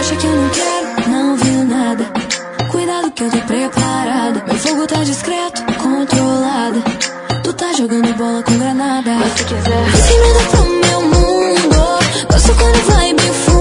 acha que eu não quero? Não viu nada. Cuidado que eu tô preparada. Meu fogo tá discreto, controlada. Tu tá jogando bola com granada. Mas se quiser, vem sem medo pro meu mundo. Gosto quando vai bem forte.